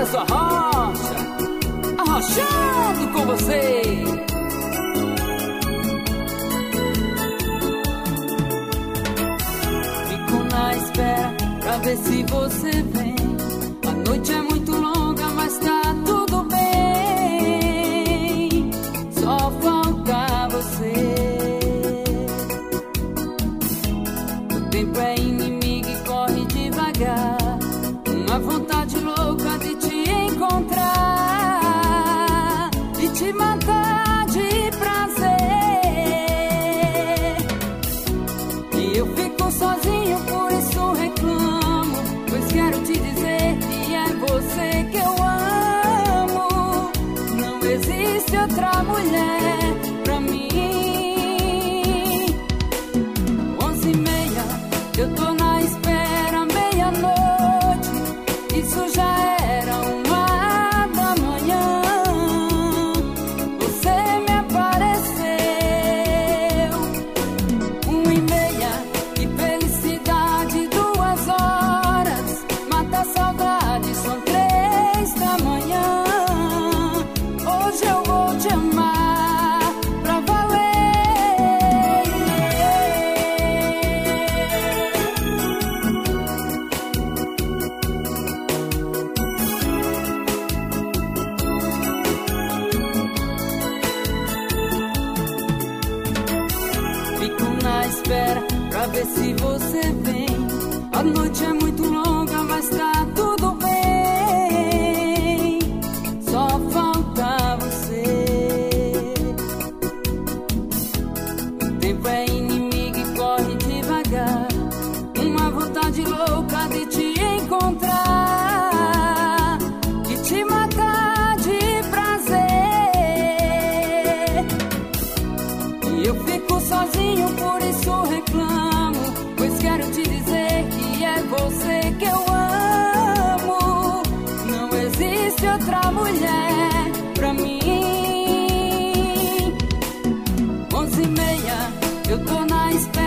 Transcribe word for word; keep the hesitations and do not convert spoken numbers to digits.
a sua rocha, arrochando com você. Fico na espera pra ver se você vem. A noite é muito longa, mas tá tudo bem. Só falta você. O tempo é inimigo e corre devagar. Uma vontade louca de te encontrar e te matar de prazer. E eu fico sozinho, por isso reclamo, pois quero te dizer que é você que eu amo. Não existe outra mulher pra mim. Onze e meia, eu tô na espera, meia-noite, isso já era uma da manhã. Você me apareceu. Uma e meia, que felicidade, duas horas, mata a saudade, são três da manhã. Hoje eu vou te amar pra valer. Fico na espera pra ver se você vem. A noite é muito longa, mas tá tudo bem. Só falta você. O tempo é inimigo e corre devagar. Uma vontade louca de te encontrar e te matar de prazer. E eu fico sozinho, por isso reclamo, pois quero te dizer que é você que eu amo. Não existe outra mulher pra mim. Onze e meia, eu tô na espera.